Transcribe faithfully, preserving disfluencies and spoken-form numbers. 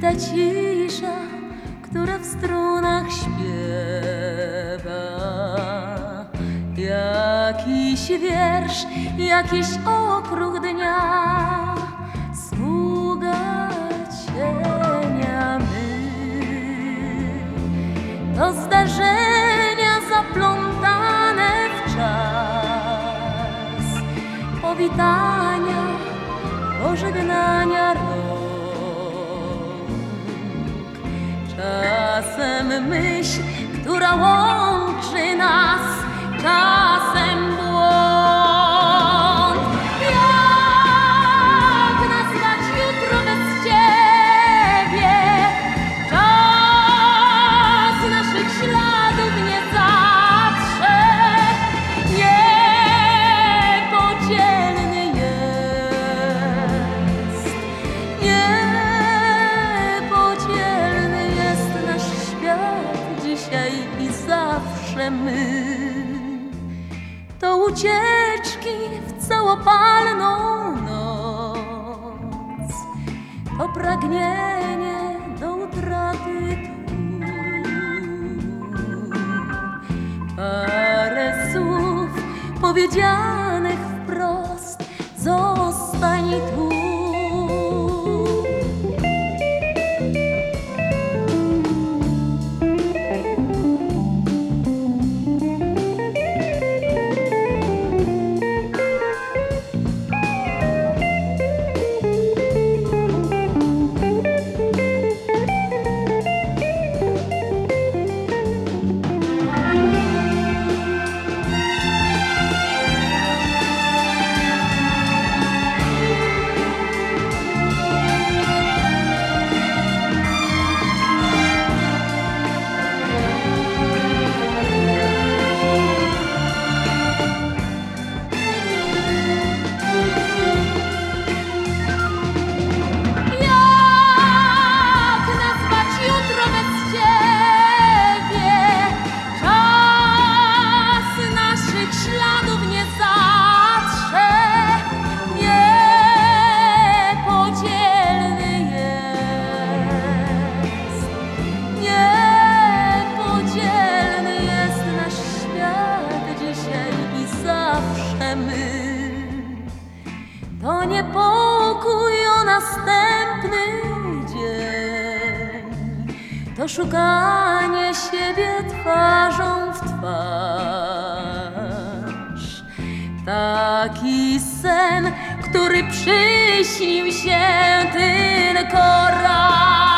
ta cisza, która w strunach śpiewa. Jakiś wiersz, jakiś okruch dnia, sługa cienia my. To zdarzenia zaplątane w czas powitania, pożegnania rąk. Czasem myśl, która łączy nas, czasem błąd. Jak nazwać jutro bez ciebie? Czas naszych śladów nie zatrze, niepodzielny jest, niepodzielny jest nasz świat dzisiaj i zawsze my. To ucieczki w całopalną noc, to pragnienie do utraty tu. Parę słów powiedzianych wprost, zostań tu. To niepokój o następny dzień, to szukanie siebie twarzą w twarz. Taki sen, który przyśnił się tylko raz.